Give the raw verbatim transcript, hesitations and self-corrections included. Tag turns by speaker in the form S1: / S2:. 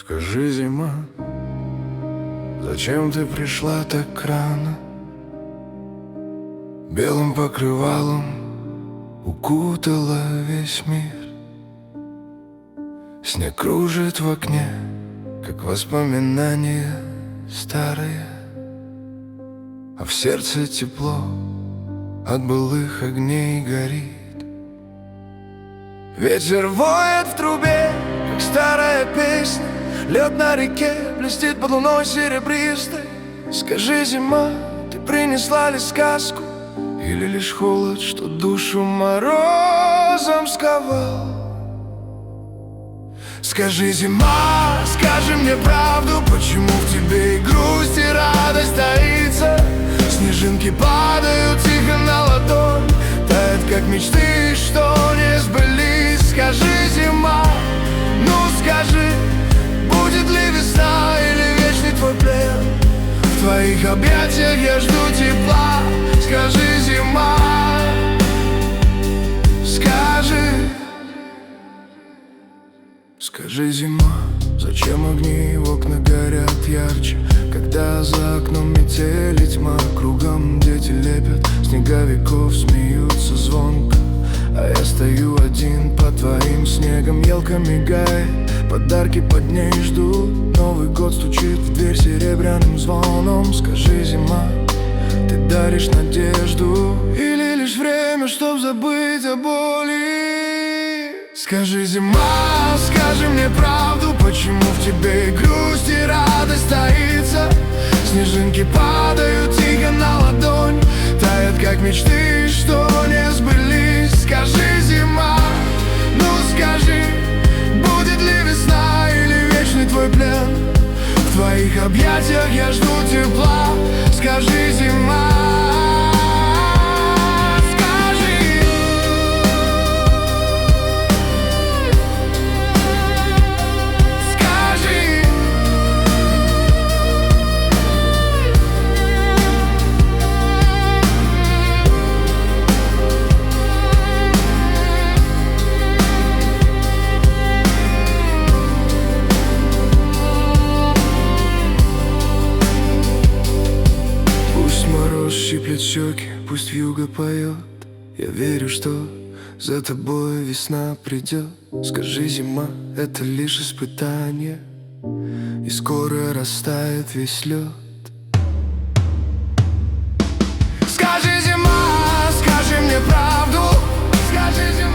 S1: Скажи, зима, зачем ты пришла так рано? Белым покрывалом укутала весь мир. Снег кружит в окне, как воспоминания старые, а в сердце тепло от былых огней горит. Ветер воет в трубе, как старая песня. Лед на реке блестит под луной серебристой. Скажи, зима, ты принесла ли сказку, или лишь холод, что душу морозом сковал? Скажи, зима, скажи мне правду, почему в тебе и грусть, и радость таится? Снежинки падают тихо на ладонь, тают, как мечты, что не сбылись. Скажи, зима, ну скажи, будет ли весна или вечный твой плен? В твоих объятиях я жду тепла. Скажи, зима, скажи. Скажи, зима, зачем огни в окна горят ярче, когда за окном метель и тьма? Кругом дети лепят снеговиков, смеются звонко, а я стою один под твоим снегом. Елка мигает, подарки под ней ждут. Новый год стучит в дверь серебряным звоном. Скажи, зима, ты даришь надежду или лишь время, чтоб забыть о боли? Скажи, зима, скажи мне правду, почему в тебе и грусть, и радость таится? Снежинки падают тихо на ладонь, тают, как мечты, что не сбылись. Скажи, зима, ну скажи, будет ли весна или вечный твой плен? В твоих объятиях я жду тепла. Скажи, зима, скажи. Скажи. Щиплет щеки, пусть вьюга поет. Я верю, что за тобой весна придет. Скажи, зима, это лишь испытание, и скоро растает весь лед. Скажи, зима, скажи мне правду. Скажи, зима.